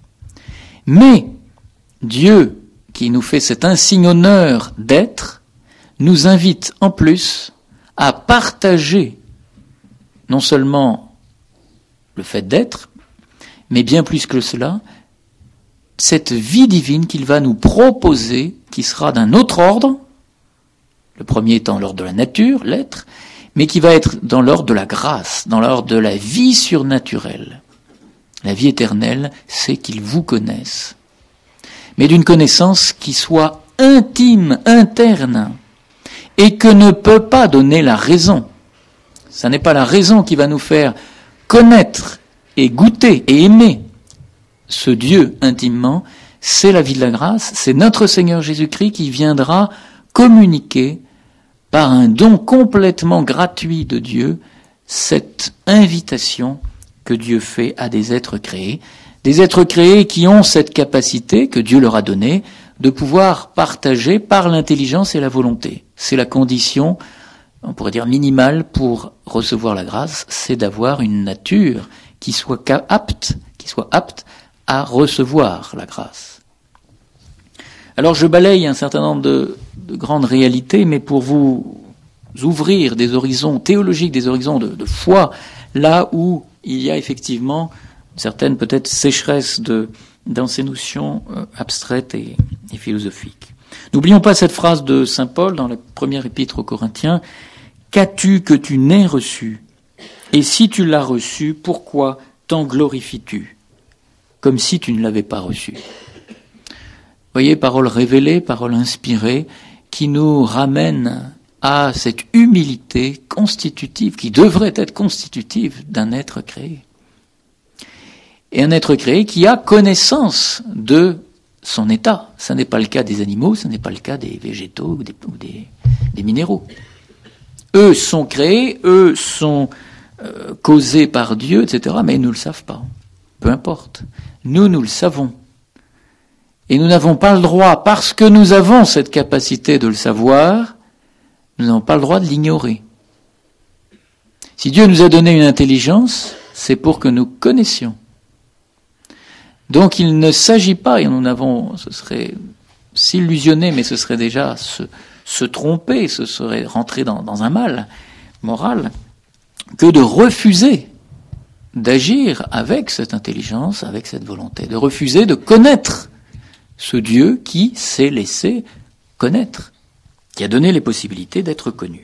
Mais, Dieu, qui nous fait cet insigne honneur d'être, nous invite en plus à partager non seulement le fait d'être, mais bien plus que cela, cette vie divine qu'il va nous proposer, qui sera d'un autre ordre, le premier étant l'ordre de la nature, l'être, mais qui va être dans l'ordre de la grâce, dans l'ordre de la vie surnaturelle. La vie éternelle, c'est qu'ils vous connaissent. Mais d'une connaissance qui soit intime, interne, et que ne peut pas donner la raison. Ce n'est pas la raison qui va nous faire connaître et goûter et aimer ce Dieu intimement, c'est la vie de la grâce, c'est notre Seigneur Jésus-Christ qui viendra communiquer par un don complètement gratuit de Dieu cette invitation que Dieu fait à des êtres créés, des êtres créés qui ont cette capacité que Dieu leur a donnée de pouvoir partager par l'intelligence et la volonté. C'est la condition, on pourrait dire minimale, pour recevoir la grâce, c'est d'avoir une nature qui soit apte, qui soit apte à recevoir la grâce. Alors je balaye un certain nombre de, de grandes réalités, mais pour vous ouvrir des horizons théologiques, des horizons de, de foi, là où il y a effectivement une certaine peut-être sécheresse de, dans ces notions euh, abstraites et, et philosophiques. N'oublions pas cette phrase de saint Paul dans la première épître aux Corinthiens, « Qu'as-tu que tu n'aies reçu? Et si tu l'as reçu, pourquoi t'en glorifies-tu? Comme si tu ne l'avais pas reçu. » Vous voyez, parole révélée, parole inspirée, qui nous ramène à cette humilité constitutive, qui devrait être constitutive d'un être créé. Et un être créé qui a connaissance de son état. Ce n'est pas le cas des animaux, ce n'est pas le cas des végétaux ou des, ou des, des minéraux. Eux sont créés, eux sont euh, causés par Dieu, et cetera, mais ils ne le savent pas. Peu importe. Nous, nous le savons. Et nous n'avons pas le droit, parce que nous avons cette capacité de le savoir, nous n'avons pas le droit de l'ignorer. Si Dieu nous a donné une intelligence, c'est pour que nous connaissions. Donc il ne s'agit pas, et nous n'avons, ce serait s'illusionner, mais ce serait déjà se, se tromper, ce serait rentrer dans, dans un mal moral, que de refuser d'agir avec cette intelligence, avec cette volonté, de refuser de connaître ce Dieu qui s'est laissé connaître, qui a donné les possibilités d'être connu.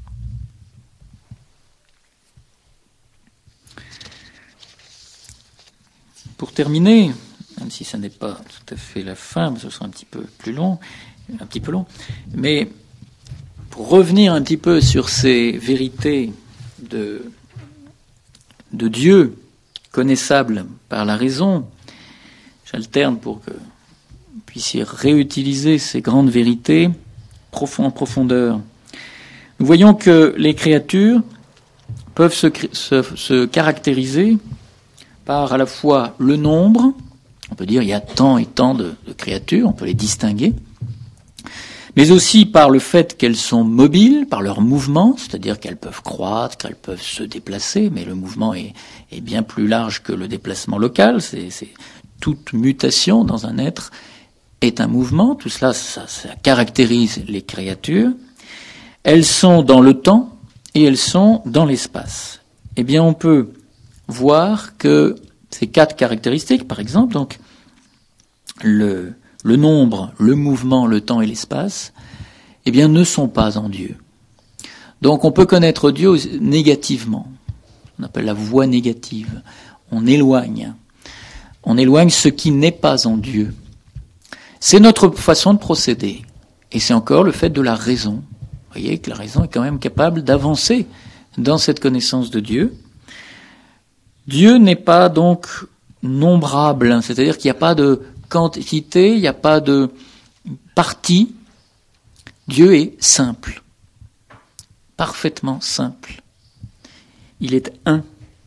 Pour terminer, même si ça n'est pas tout à fait la fin, ce sera un petit peu plus long, un petit peu long, mais pour revenir un petit peu sur ces vérités de, de Dieu connaissables par la raison, j'alterne pour que vous puissiez réutiliser ces grandes vérités en profondeur. Nous voyons que les créatures peuvent se, se, se caractériser par à la fois le nombre, on peut dire il y a tant et tant de, de créatures, on peut les distinguer, mais aussi par le fait qu'elles sont mobiles, par leur mouvement, c'est-à-dire qu'elles peuvent croître, qu'elles peuvent se déplacer, mais le mouvement est, est bien plus large que le déplacement local, c'est, c'est toute mutation dans un être est un mouvement, tout cela ça, ça caractérise les créatures. Elles sont dans le temps et elles sont dans l'espace. Eh bien on peut voir que ces quatre caractéristiques, par exemple, donc le, le nombre, le mouvement, le temps et l'espace, eh bien ne sont pas en Dieu. Donc on peut connaître Dieu négativement. On appelle la voie négative. On éloigne. On éloigne ce qui n'est pas en Dieu. C'est notre façon de procéder. Et c'est encore le fait de la raison. Vous voyez que la raison est quand même capable d'avancer dans cette connaissance de Dieu. Dieu n'est pas donc nombrable, c'est-à-dire qu'il n'y a pas de quantité, il n'y a pas de partie. Dieu est simple, parfaitement simple. Il est un.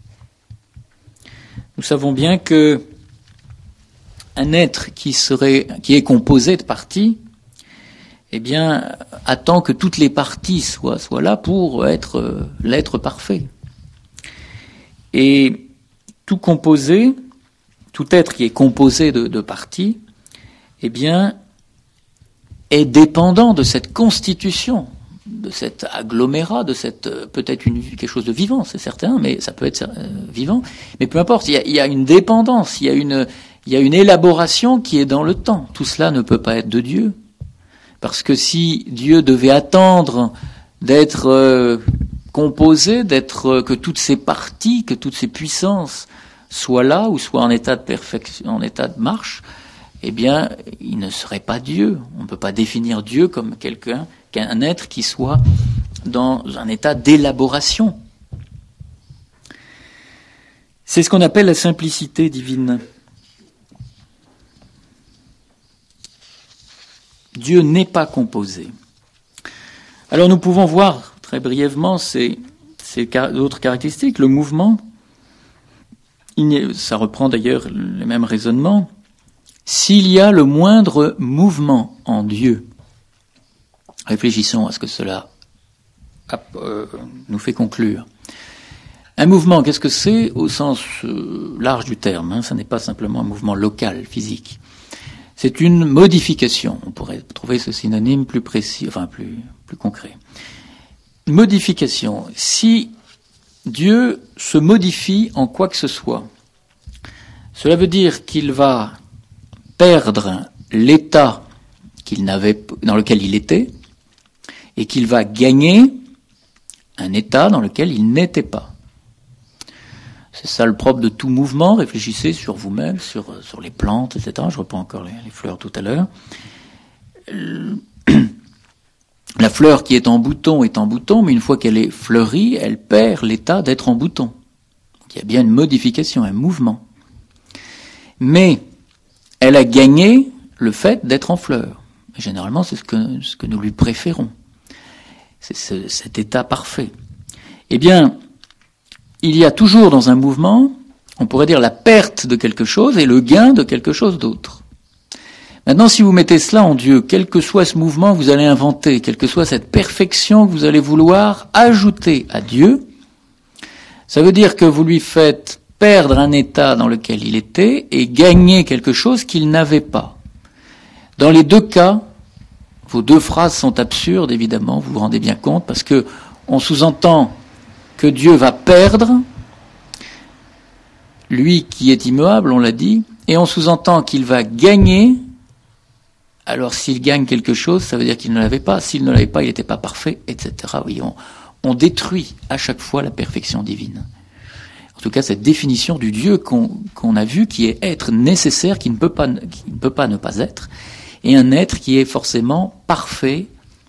Nous savons bien que un être qui serait, qui est composé de parties, eh bien, attend que toutes les parties soient, soient là pour être euh, l'être parfait. Et tout composé, tout être qui est composé de, de parties, eh bien, est dépendant de cette constitution, de cet agglomérat, de cette peut-être une, quelque chose de vivant, c'est certain, mais ça peut être euh, vivant. Mais peu importe, il y a, il y a une dépendance, il y a une, il y a une élaboration qui est dans le temps. Tout cela ne peut pas être de Dieu, parce que si Dieu devait attendre d'être euh, composé, d'être euh, que toutes ces parties, que toutes ces puissances soient là ou soient en état de perfection, en état de marche, eh bien, il ne serait pas Dieu. On ne peut pas définir Dieu comme quelqu'un, qu'un être qui soit dans un état d'élaboration. C'est ce qu'on appelle la simplicité divine. Dieu n'est pas composé. Alors nous pouvons voir très brièvement ces, ces autres caractéristiques. Le mouvement, ça reprend d'ailleurs le même raisonnement. S'il y a le moindre mouvement en Dieu, réfléchissons à ce que cela euh, nous fait conclure. Un mouvement, qu'est-ce que c'est au sens euh, large du terme, hein, ça n'est pas simplement un mouvement local, physique. C'est une modification. On pourrait trouver ce synonyme plus précis, enfin plus, plus concret. Une modification. Si Dieu se modifie en quoi que ce soit, cela veut dire qu'il va perdre l'état qu'il n'avait, dans lequel il était, et qu'il va gagner un état dans lequel il n'était pas. C'est ça le propre de tout mouvement. Réfléchissez sur vous-même, sur, sur les plantes, et cetera. Je reprends encore les, les fleurs tout à l'heure. La fleur qui est en bouton est en bouton, mais une fois qu'elle est fleurie, elle perd l'état d'être en bouton. Donc il y a bien une modification, un mouvement. Mais elle a gagné le fait d'être en fleur. Généralement, c'est ce que, ce que nous lui préférons. C'est ce, cet état parfait. Eh bien, il y a toujours dans un mouvement, on pourrait dire la perte de quelque chose et le gain de quelque chose d'autre. Maintenant, si vous mettez cela en Dieu, quel que soit ce mouvement que vous allez inventer, quelle que soit cette perfection que vous allez vouloir ajouter à Dieu, Ça veut dire que vous lui faites perdre un état dans lequel il était et gagner quelque chose qu'il n'avait pas. Dans les deux cas, vos deux phrases sont absurdes, évidemment, vous vous rendez bien compte, parce que on sous-entend que Dieu va perdre, lui qui est immuable, on l'a dit, et on sous-entend qu'il va gagner. Alors s'il gagne quelque chose, ça veut dire qu'il ne l'avait pas. S'il ne l'avait pas, il n'était pas parfait, et cetera. Oui, on, on détruit à chaque fois la perfection divine. En tout cas, cette définition du Dieu qu'on, qu'on a vu, qui est être nécessaire, qui ne peut pas, qui ne peut pas ne pas être, et un être qui est forcément parfait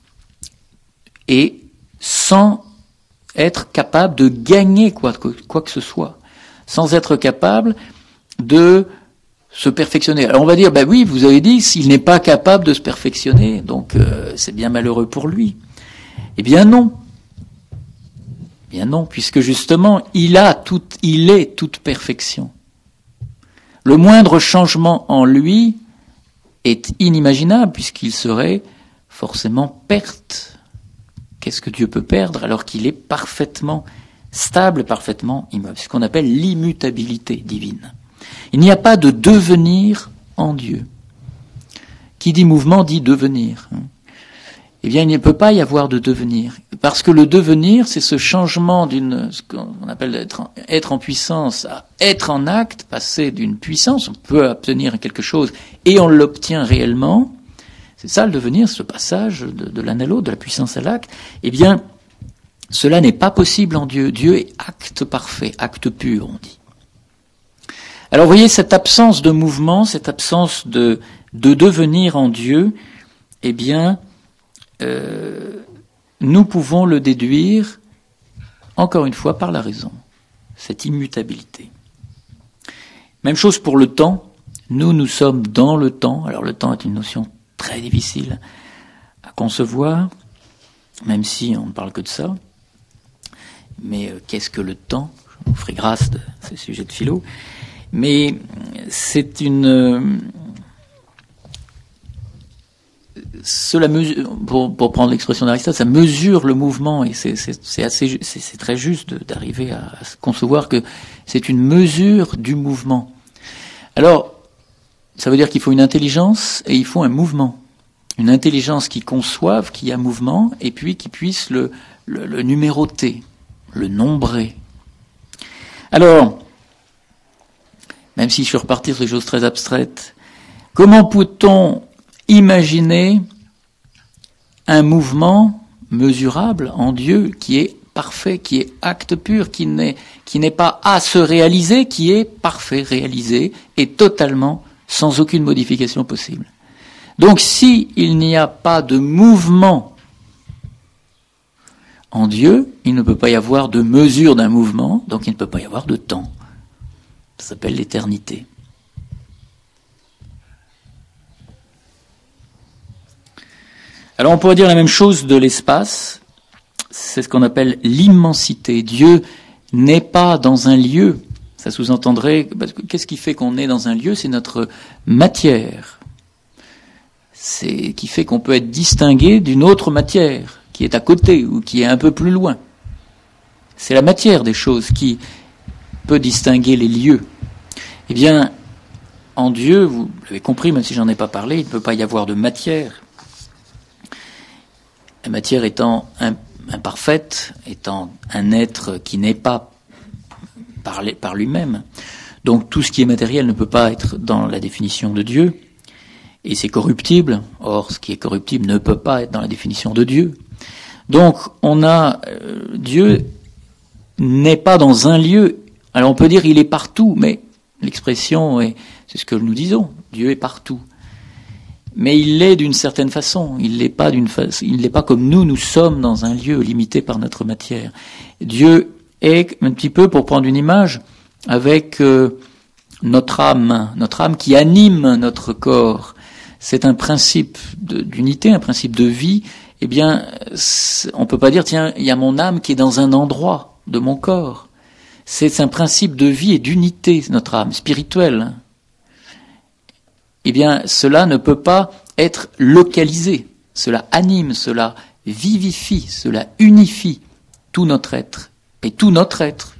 et sans être capable de gagner quoi, quoi que ce soit, sans être capable de se perfectionner. Alors on va dire, ben oui, vous avez dit, s'il n'est pas capable de se perfectionner, donc euh, c'est bien malheureux pour lui. Eh bien non. Eh bien non, puisque justement, il a tout, il est toute perfection. Le moindre changement en lui est inimaginable, puisqu'il serait forcément perte. Qu'est-ce que Dieu peut perdre alors qu'il est parfaitement stable, parfaitement immeuble? C'est ce qu'on appelle l'immutabilité divine. Il n'y a pas de devenir en Dieu. Qui dit mouvement dit devenir. Eh bien, il ne peut pas y avoir de devenir. Parce que le devenir, c'est ce changement d'une, ce qu'on appelle être en, être en puissance à être en acte, passer d'une puissance, on peut obtenir quelque chose et on l'obtient réellement. C'est ça le devenir, ce passage de, de l'un à l'autre, de la puissance à l'acte. Eh bien, cela n'est pas possible en Dieu. Dieu est acte parfait, acte pur, on dit. Alors, vous voyez, cette absence de mouvement, cette absence de, de devenir en Dieu, eh bien, euh, nous pouvons le déduire, encore une fois, par la raison, cette immutabilité. Même chose pour le temps. Nous, nous sommes dans le temps. Alors, le temps est une notion très difficile à concevoir, même si on ne parle que de ça. Mais euh, qu'est-ce que le temps? Je vous ferai grâce de ces sujets de philo. Mais c'est une... Euh, cela mesure, pour, pour prendre l'expression d'Aristote, ça mesure le mouvement, et c'est, c'est, c'est, assez, c'est, c'est très juste de, d'arriver à, à concevoir que c'est une mesure du mouvement. Alors, ça veut dire qu'il faut une intelligence et il faut un mouvement. Une intelligence qui conçoive, qui a mouvement, et puis qui puisse le, le, le numéroter, le nombrer. Alors, même si je suis reparti sur des choses très abstraites, comment peut-on imaginer un mouvement mesurable en Dieu qui est parfait, qui est acte pur, qui n'est, qui n'est pas à se réaliser, qui est parfait, réalisé, et totalement sans aucune modification possible. Donc, si il n'y a pas de mouvement en Dieu, il ne peut pas y avoir de mesure d'un mouvement, donc il ne peut pas y avoir de temps. Ça s'appelle l'éternité. Alors on pourrait dire la même chose de l'espace, c'est ce qu'on appelle l'immensité. Dieu n'est pas dans un lieu, ça sous-entendrait, parce que qu'est-ce qui fait qu'on est dans un lieu? C'est notre matière. C'est qui fait qu'on peut être distingué d'une autre matière, qui est à côté ou qui est un peu plus loin. C'est la matière des choses qui peut distinguer les lieux. Eh bien, en Dieu, vous l'avez compris, même si j'en ai pas parlé, il ne peut pas y avoir de matière. La matière étant imparfaite, étant un être qui n'est pas par, les, par lui-même. Donc tout ce qui est matériel ne peut pas être dans la définition de Dieu, et c'est corruptible. Or, ce qui est corruptible ne peut pas être dans la définition de Dieu. Donc, on a euh, Dieu n'est pas dans un lieu. Alors on peut dire il est partout, mais l'expression est, c'est ce que nous disons, Dieu est partout. Mais il l'est d'une certaine façon, il l'est pas d'une fa- il l'est pas comme nous, nous sommes dans un lieu limité par notre matière. Dieu est un petit peu, pour prendre une image, avec euh, notre âme, notre âme qui anime notre corps. C'est un principe de, d'unité, un principe de vie. Eh bien, on peut pas dire, tiens, il y a mon âme qui est dans un endroit de mon corps. C'est un principe de vie et d'unité, notre âme spirituelle. Eh bien, cela ne peut pas être localisé. Cela anime, cela vivifie, cela unifie tout notre être. Et tout notre être,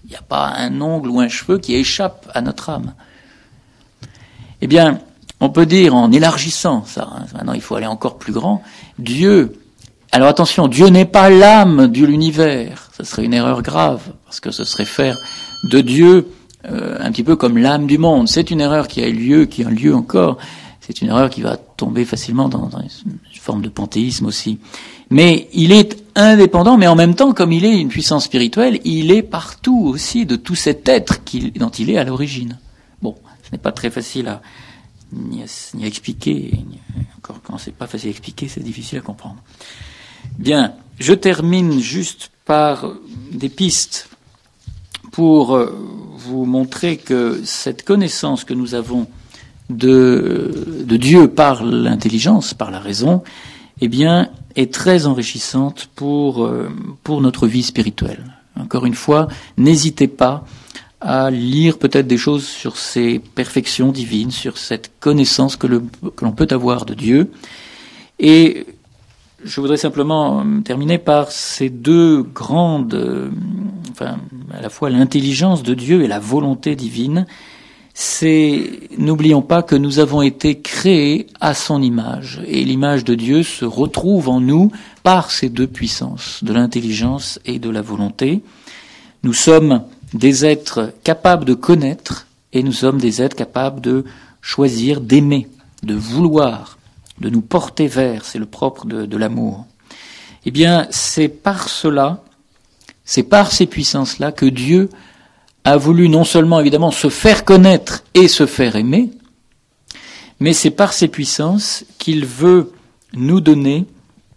Il n'y a pas un ongle ou un cheveu qui échappe à notre âme. Eh bien, on peut dire, en élargissant ça, hein, maintenant il faut aller encore plus grand, Dieu, alors attention, Dieu n'est pas l'âme de l'univers, ça serait une erreur grave, parce que ce serait faire de Dieu euh, un petit peu comme l'âme du monde. C'est une erreur qui a eu lieu, qui a lieu encore, c'est une erreur qui va tomber facilement dans, dans une forme de panthéisme aussi. Mais il est indépendant, mais en même temps, comme il est une puissance spirituelle, il est partout aussi de tout cet être qu'il, dont il est à l'origine. Bon, ce n'est pas très facile à ni à, ni à expliquer, ni, encore quand c'est pas facile à expliquer, c'est difficile à comprendre. Bien, je termine juste par des pistes pour vous montrer que cette connaissance que nous avons de, de Dieu par l'intelligence, par la raison, eh bien, est très enrichissante pour, pour notre vie spirituelle. Encore une fois, n'hésitez pas à lire peut-être des choses sur ces perfections divines, sur cette connaissance que, le, que l'on peut avoir de Dieu. Et je voudrais simplement terminer par ces deux grandes, euh, enfin, à la fois l'intelligence de Dieu et la volonté divine. C'est, n'oublions pas que nous avons été créés à son image, et l'image de Dieu se retrouve en nous par ces deux puissances, de l'intelligence et de la volonté. Nous sommes des êtres capables de connaître, et nous sommes des êtres capables de choisir, d'aimer, de vouloir, de nous porter vers, c'est le propre de, de l'amour. Eh bien, c'est par cela, c'est par ces puissances-là que Dieu a voulu non seulement évidemment se faire connaître et se faire aimer, mais c'est par ces puissances qu'il veut nous donner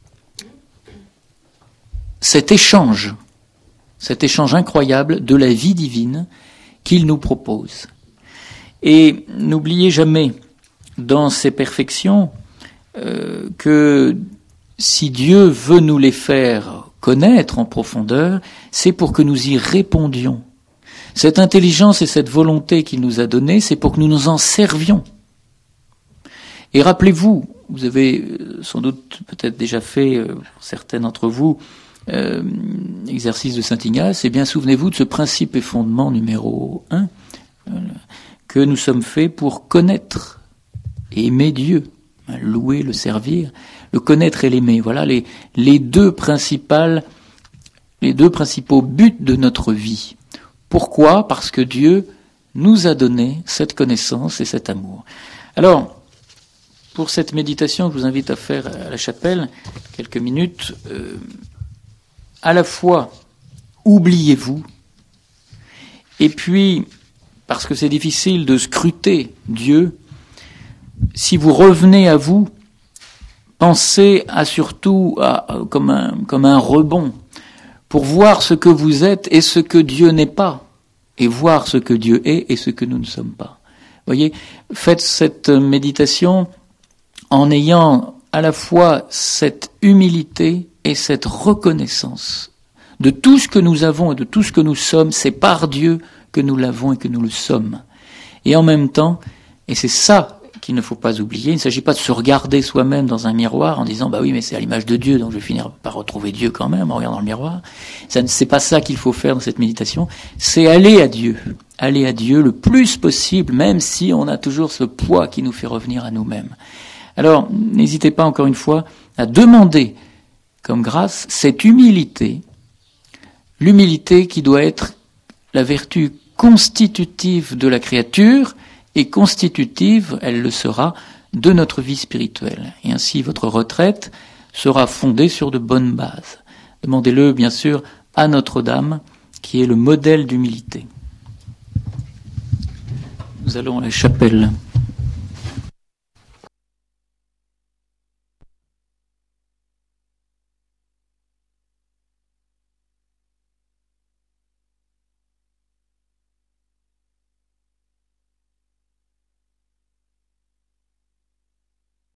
cet échange, cet échange incroyable de la vie divine qu'il nous propose. Et n'oubliez jamais, dans ces perfections, euh, que si Dieu veut nous les faire connaître en profondeur, c'est pour que nous y répondions. Cette intelligence et cette volonté qu'il nous a donnée, c'est pour que nous nous en servions. Et rappelez-vous, vous avez sans doute peut-être déjà fait, pour certains d'entre vous, euh, exercice de Saint Ignace, eh bien souvenez-vous de ce principe et fondement numéro un, euh, que nous sommes faits pour connaître et aimer Dieu, hein, louer, le servir, le connaître et l'aimer. Voilà les, les deux principales, les deux principaux buts de notre vie. Pourquoi ? Parce que Dieu nous a donné cette connaissance et cet amour. Alors, pour cette méditation que je vous invite à faire à la chapelle, quelques minutes, euh, à la fois, oubliez-vous, et puis, parce que c'est difficile de scruter Dieu, si vous revenez à vous, pensez à surtout à, à, comme, un, comme un rebond, pour voir ce que vous êtes et ce que Dieu n'est pas, et voir ce que Dieu est et ce que nous ne sommes pas. Voyez, faites cette méditation en ayant à la fois cette humilité et cette reconnaissance de tout ce que nous avons et de tout ce que nous sommes, c'est par Dieu que nous l'avons et que nous le sommes. Et en même temps, et c'est ça qu'il ne faut pas oublier, il ne s'agit pas de se regarder soi-même dans un miroir en disant « bah oui, mais c'est à l'image de Dieu, donc je vais finir par retrouver Dieu quand même en regardant le miroir ». Ça, c'est pas ça qu'il faut faire dans cette méditation, c'est aller à Dieu, aller à Dieu le plus possible, même si on a toujours ce poids qui nous fait revenir à nous-mêmes. Alors, n'hésitez pas encore une fois à demander comme grâce cette humilité, l'humilité qui doit être la vertu constitutive de la créature, et constitutive, elle le sera, de notre vie spirituelle. Et ainsi, votre retraite sera fondée sur de bonnes bases. Demandez-le, bien sûr, à Notre-Dame, qui est le modèle d'humilité. Nous allons à la chapelle.